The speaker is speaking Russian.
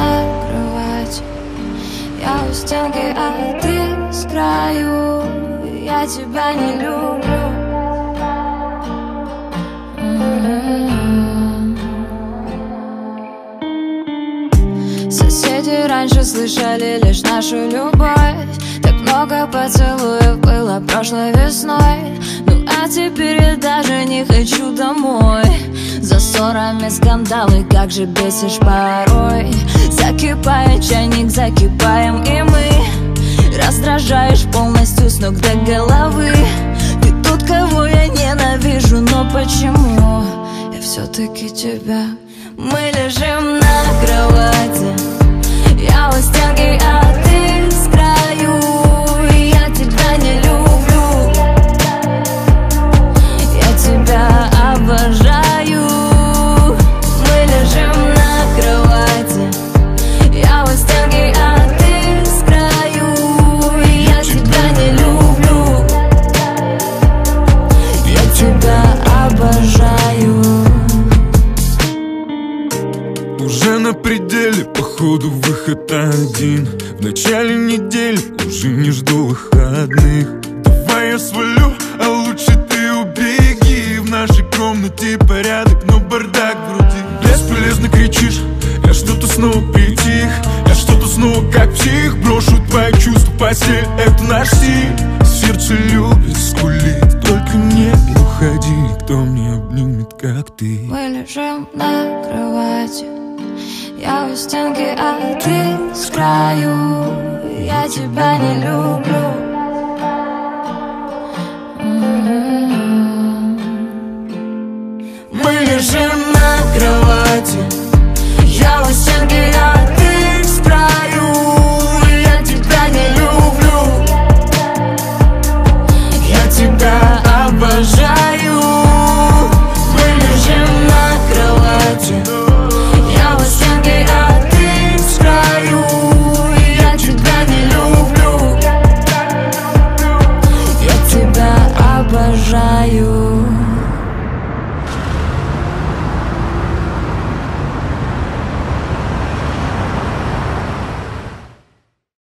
на кровати. Я у стенки, а ты с краю. Я тебя не люблю. Соседи раньше слышали лишь нашу любовь. Так много поцелуев было прошлой весной. Ну а теперь я даже не хочу домой. За ссорами скандалы, как же бесишь порой. Закипает чайник, закипаем и мы. Раздражаешь полностью с ног до головы. Ты тот, кого я ненавижу, но почему я все-таки тебя? Мы лежим на кровати. Я у стенки, а ты с краю. Я тебя не люблю. Я тебя обожаю. Мы лежим на кровати. Я у стенки, а ты с краю. Я тебя не люблю. Я тебя обожаю. Уже на пределе, походу выход один. В начале недели уже не жду выходных. Давай я свалю, а лучше ты убеги. В нашей комнате порядок, но бардак в груди. Бесполезно кричишь, я что-то снова притих. Я что-то снова как псих. Брошу твои чувства, постель, это наш стиль. Сердце любит, скулит, только не уходи. Кто мне обнимет, как ты? Мы лежим на кровати. Я у стенки, а ты с краю. Я тебя не люблю. Мы лежим на кровати. Я у стенки,